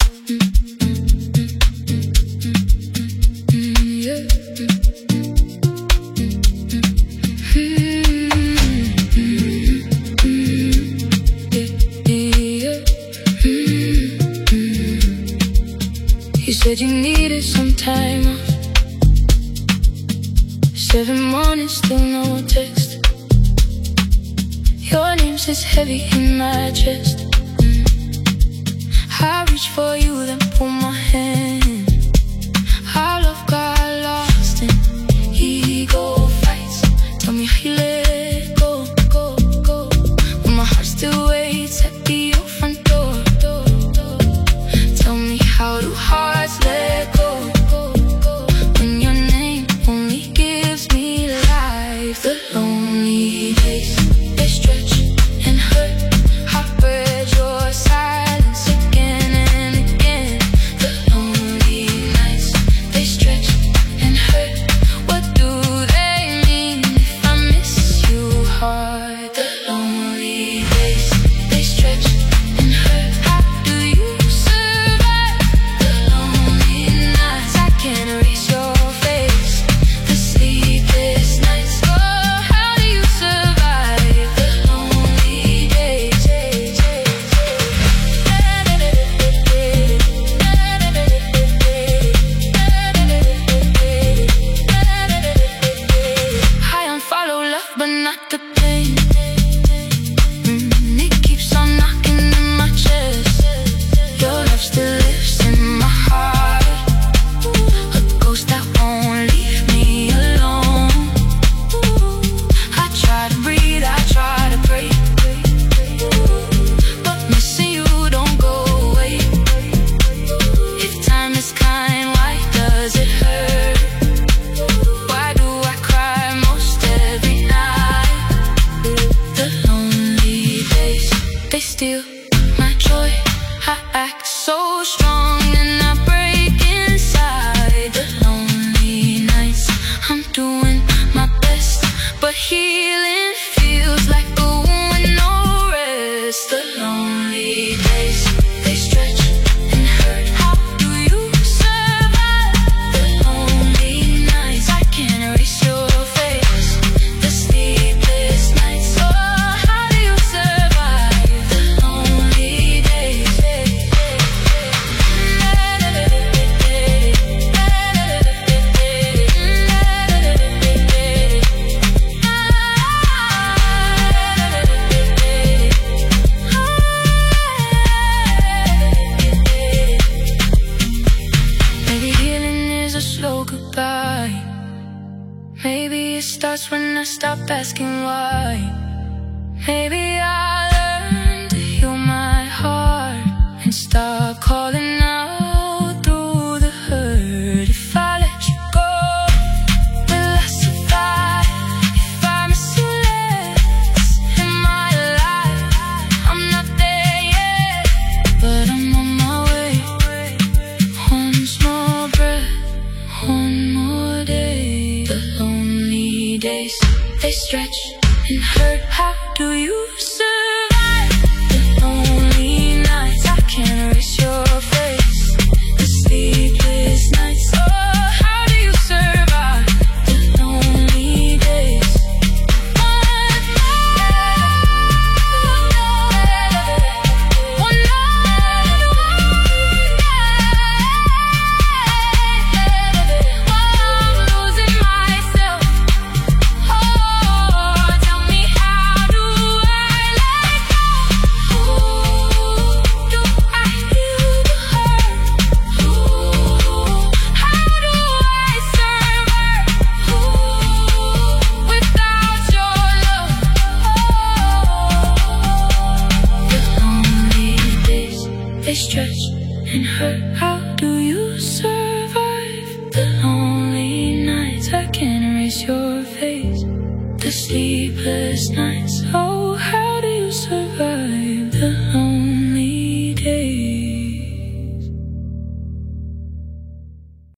You said you needed some time off. 7 mornings, still no text. Your name sits heavy in my chest. I reach for you, then pull my hand. Our love got lost in ego fights. Tell me how you let go, go, go, when my heart still waits at the front door. Tell me, how do hearts let go, when your name only gives me life? The lonely days, they stretch and hurt. I read your silence again and again. The lonely nights, they stretch and hurt. What do they mean if I miss you hard? The lonely days, they stretch and hurt. How do you survive the lonely nights? I can't erase your face, the sleepless nights. Oh, how do you survive the lonely days? I unfollow love, but not the pain. It keeps on knocking in my chest. Your love still lives in my heart, a ghost that won't leave me alone. I try to breathe, I try to pray, but missing you don't go away. If time is kind, why does it hurt? Why do I cry most every night? The lonely days, they steal my joy. I act so strong and I break inside. The lonely nights, I'm doing my best, but healing feels like a wound with no rest. The lonely days, they stretch and hurt. How do you survive the lonely nights? I can't erase your face, the sleepless nights. Oh, how do you survive the lonely days? Maybe healing is a slow goodbye. Maybe it starts when I stop asking why. Maybe I learn to heal my heart and start calling out through the hurt. If I let you go, will I survive? If I miss you less in my life, I'm not there yet, but I'm on my way. One small breath, one more day. The lonely days, they stretch and hurt. How do you survive the lonely nights? I can't erase your face, the sleepless nights. Oh, how do you survive the lonely days? I'm losing myself. Oh, tell me, how do I let go? Do I heal the hurt? How do I survive without your love? The lonely days, they stretch and hurt. How do you survive the lonely nights? I can't erase your face, the sleepless nights. Oh,